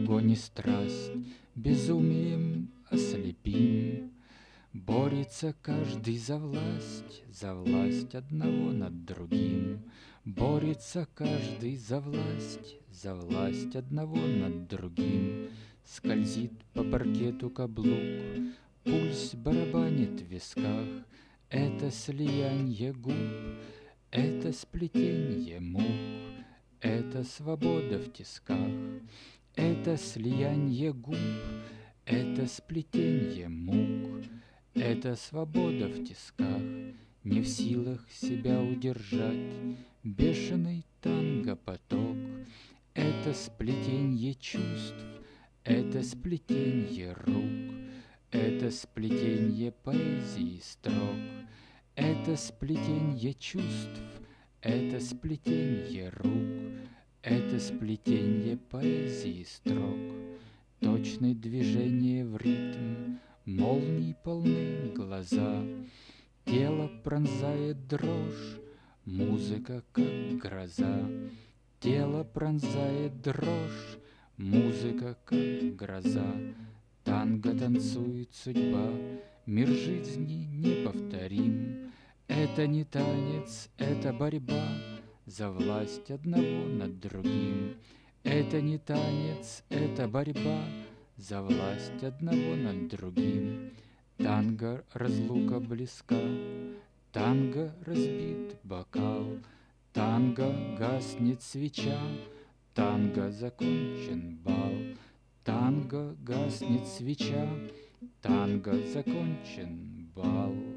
огонь и страсть безумием ослепим. Борется каждый за власть одного над другим. Борется каждый за власть одного над другим. Скользит по паркету каблук, пульс барабанит в висках. Это слиянье губ, это сплетенье мук, это свобода в тисках. Это слиянье губ, это сплетенье мук, это свобода в тисках. Не в силах себя удержать бешеный танго-поток. Это сплетенье чувств, это сплетенье рук, это сплетенье поэзии строк. Это сплетенье чувств, это сплетенье рук, это сплетенье поэзии строк. Точное движение в ритм, молний полны глаза. Тело пронзает дрожь, музыка как гроза. Тело пронзает дрожь, музыка как гроза. Танго танцует судьба, мир жизни неповторим. Это не танец, это борьба за власть одного над другим. Это не танец, это борьба за власть одного над другим. Танго разлука близка, танго разбит бокал, танго гаснет свеча, танго закончен бал. Танго гаснет свеча, танго закончен бал.